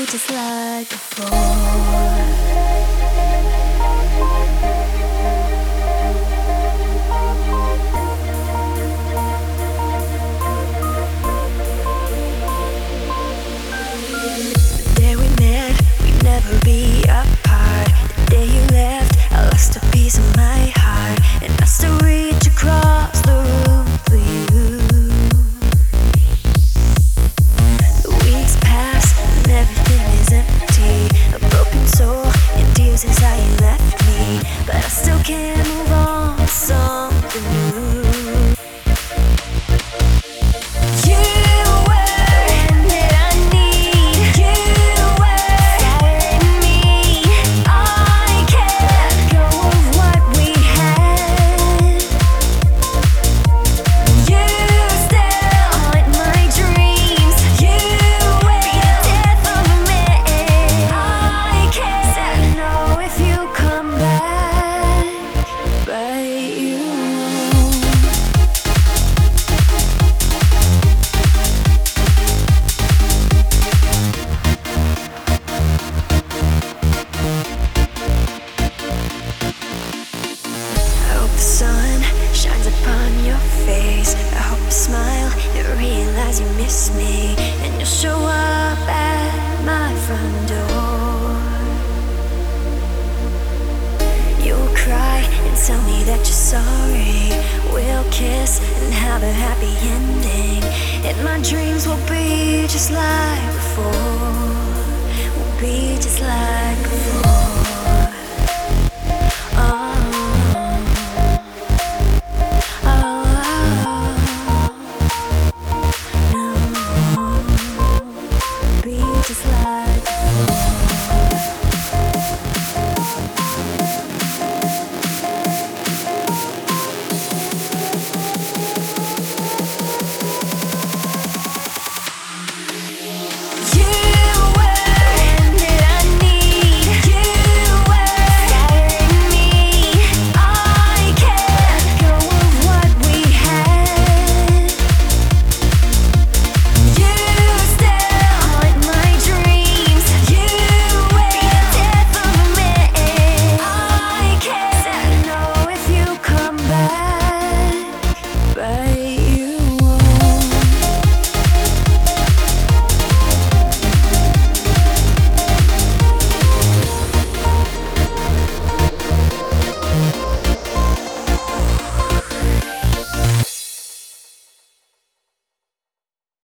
just like before. Never be apart. The day you left, I lost a piece of my heart, and I still reach across the room for you. The weeks pass and everything is empty. A broken soul and tears as how you left me, but I still can't move on to something new. The sun shines upon your face. I hope you smile and realize you miss me, and you'll show up at my front door. You'll cry and tell me that you're sorry. We'll kiss and have a happy ending, and my dreams will be just like before. Will be just like before. Just like before.